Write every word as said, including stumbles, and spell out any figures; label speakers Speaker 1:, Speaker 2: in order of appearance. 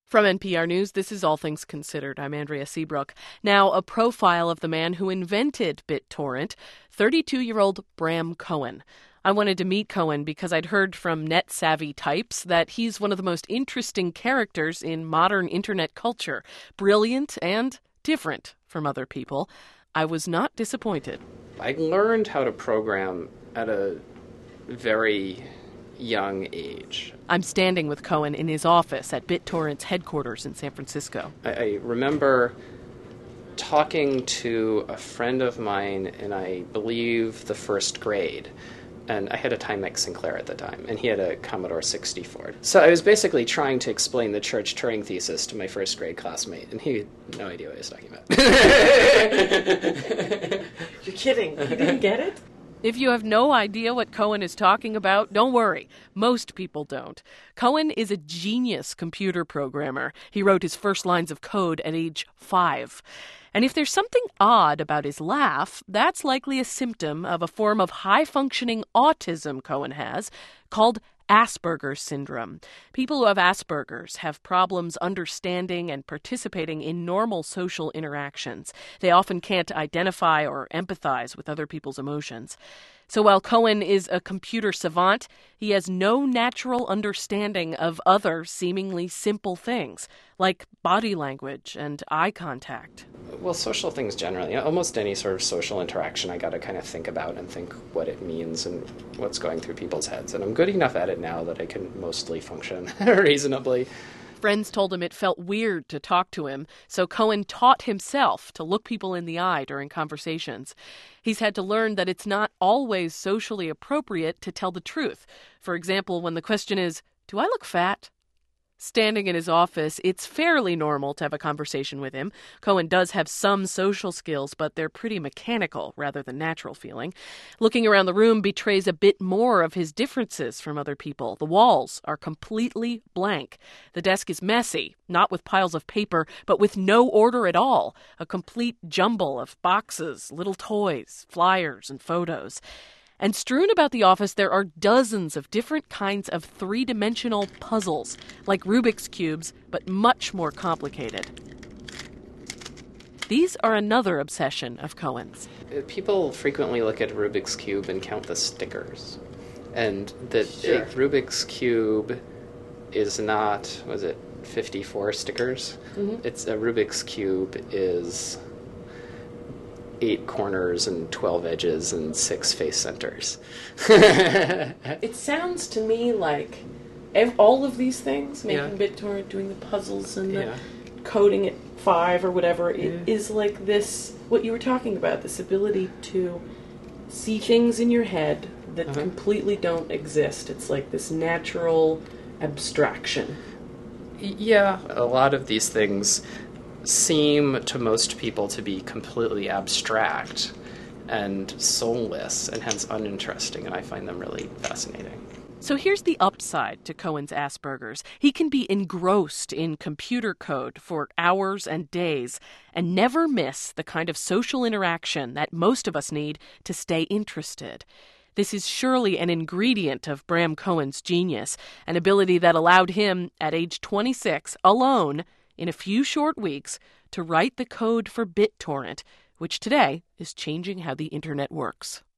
Speaker 1: From N P R News, this is All Things Considered. I'm Andrea Seabrook. Now, a profile of the man who invented BitTorrent, thirty-two-year-old Bram Cohen. I wanted to meet Cohen because I'd heard from net-savvy types that he's one of the most interesting characters in modern internet culture. Brilliant and different from other people. I was not disappointed.
Speaker 2: I learned how to program at a very young age.
Speaker 1: I'm standing with Cohen in his office at BitTorrent's headquarters in San Francisco.
Speaker 2: I, I remember talking to a friend of mine in, I believe, the first grade. And I had a Timex Sinclair at the time, and he had a Commodore sixty-four. So I was basically trying to explain the Church-Turing thesis to my first grade classmate, and he had no idea what he was talking about.
Speaker 3: You're kidding. He didn't get it?
Speaker 1: If you have no idea what Cohen is talking about, don't worry. Most people don't. Cohen is a genius computer programmer. He wrote his first lines of code at age five. And if there's something odd about his laugh, that's likely a symptom of a form of high-functioning autism Cohen has called Asperger's syndrome. People who have Asperger's have problems understanding and participating in normal social interactions. They often can't identify or empathize with other people's emotions. So while Cohen is a computer savant, he has no natural understanding of other seemingly simple things, like body language and eye contact.
Speaker 2: Well, social things generally, almost any sort of social interaction, I got to kind of think about and think what it means and what's going through people's heads. And I'm good enough at it now that I can mostly function reasonably.
Speaker 1: Friends told him it felt weird to talk to him, so Cohen taught himself to look people in the eye during conversations. He's had to learn that it's not always socially appropriate to tell the truth. For example, when the question is, "Do I look fat?" Standing in his office, it's fairly normal to have a conversation with him. Cohen does have some social skills, but they're pretty mechanical rather than natural feeling. Looking around the room betrays a bit more of his differences from other people. The walls are completely blank. The desk is messy, not with piles of paper, but with no order at all. A complete jumble of boxes, little toys, flyers, and photos. And strewn about the office, there are dozens of different kinds of three-dimensional puzzles, like Rubik's Cubes, but much more complicated. These are another obsession of Cohen's.
Speaker 2: People frequently look at Rubik's Cube and count the stickers. And that
Speaker 3: Sure.
Speaker 2: a Rubik's Cube is not, was it fifty-four stickers?
Speaker 3: Mm-hmm.
Speaker 2: It's a Rubik's Cube is eight corners and twelve edges and six face centers.
Speaker 3: It sounds to me like ev- all of these things, making
Speaker 2: Yeah.
Speaker 3: BitTorrent, doing the puzzles and the
Speaker 2: Yeah.
Speaker 3: coding at five or whatever, it
Speaker 2: Yeah.
Speaker 3: is like this, what you were talking about, this ability to see things in your head that
Speaker 2: Uh-huh.
Speaker 3: completely don't exist. It's like this natural abstraction.
Speaker 2: Yeah, a lot of these things seem to most people to be completely abstract and soulless and hence uninteresting, and I find them really fascinating.
Speaker 1: So here's the upside to Cohen's Asperger's. He can be engrossed in computer code for hours and days and never miss the kind of social interaction that most of us need to stay interested. This is surely an ingredient of Bram Cohen's genius, an ability that allowed him, at age twenty-six, alone, in a few short weeks, to write the code for BitTorrent, which today is changing how the internet works.